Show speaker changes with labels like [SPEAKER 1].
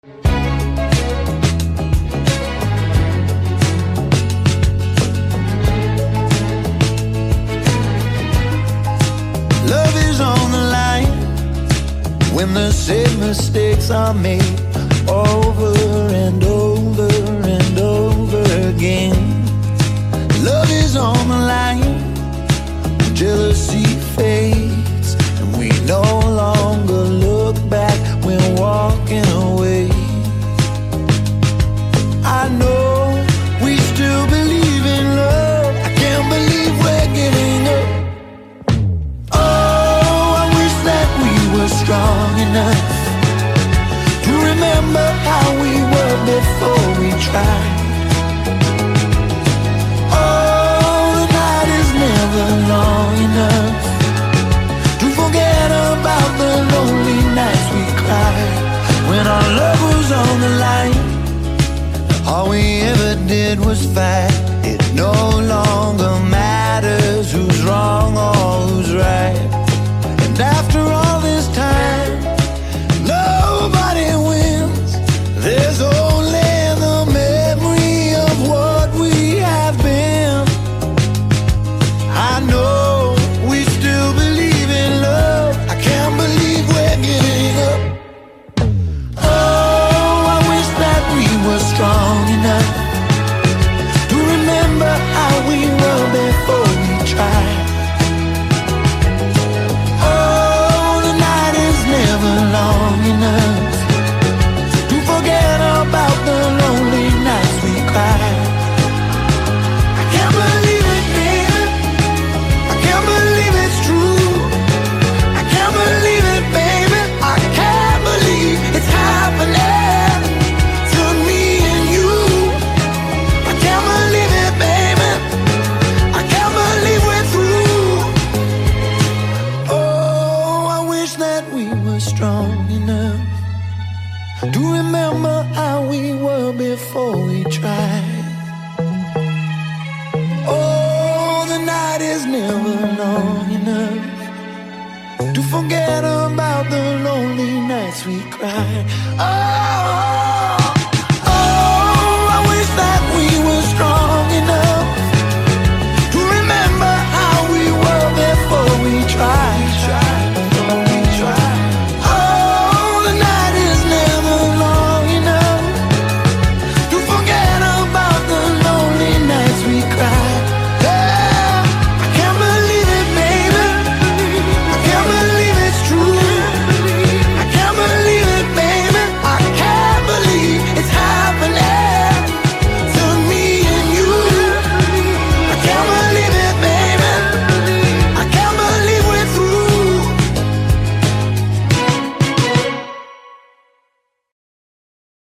[SPEAKER 1] Love is on the line when the same mistakes are made over and over and over again. Love is on the line, jealousy fades, and we no longer look back when walking away. I know we still believe in love. I can't believe we're giving up. Oh, I wish that we were strong enough to remember how we were before we tried. Oh, the night is never long enough to forget about the lonely nights we cried when our love was on the line. All we ever did was fight. It no longer matters who's wrong or who's right. And after all this time, nobody wins. There's only the memory of what we have been. I know we still believe in love. I can't believe we're giving up. Oh, I wish that we were strong enough to remember how we were before we tried. Oh, the night is never long enough to forget about the lonely nights we cried. I can't believe it, baby. I can't believe it's true. I can't believe it, baby. I can't believe it's happening to me and you. I can't believe it, baby. I can't believe we're through. Oh, I wish that we were strong enough to remember how we were before we tried. Oh, the night is never long enough to forget about the lonely nights we cried.